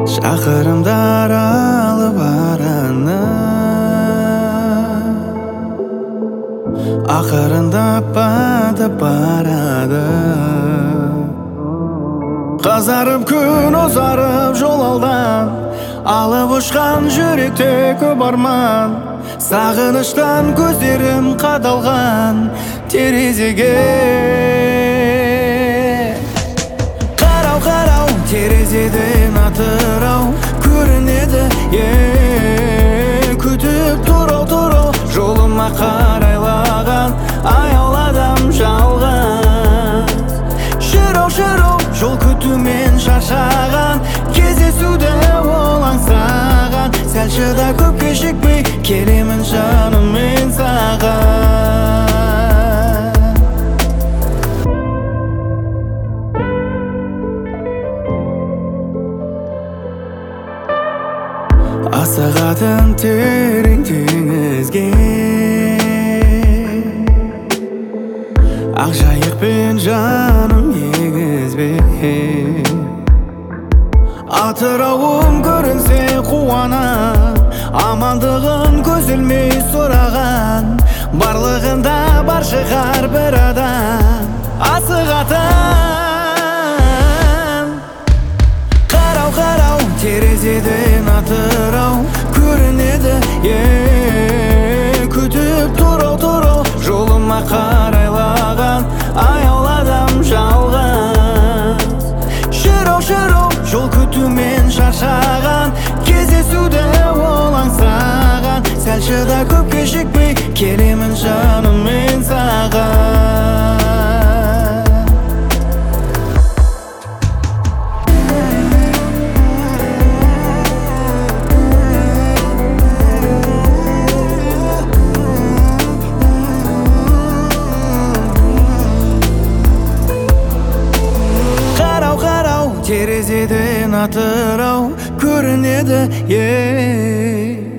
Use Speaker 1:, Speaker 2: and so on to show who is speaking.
Speaker 1: Шақырымдар алып араны, ақырындап батып барады. Қызарып күн ұзарып жол алдан, алып ұшқан жүректе көп арман. Сағыныштан көздерім қадалған терезеге. Қарау, қарау, терезеден атырау көрінеді. Күтіп тұрау, тұрау, жолыма қарайлаған аяуладам жалғыз. Жүрау, жүрау, жол күтумен шаршаған, кездесуді ол аңсаған. Сәл шыда, көп кешікпей келемін жаныммен саған. Асығатын терең теңізге, ақ жайықпен жаным егізбе. Атырауым көрінсе қуана, амандығын көз ілмей сұраған. Барлығында бар шығар бір адам асығатын. Қарау, қарау, терезеден атырау көрінеді. Күтіп тұрау, тұрау, жолыма қарайлаған аяуладам жалғыз. Жүрау, жүрау, жол күтумен шаршаған, кездесуді ол аңсаған. Сәл шыда, көп кешікпей келемін жаныммен саған. Терезеден атырау көрінеді.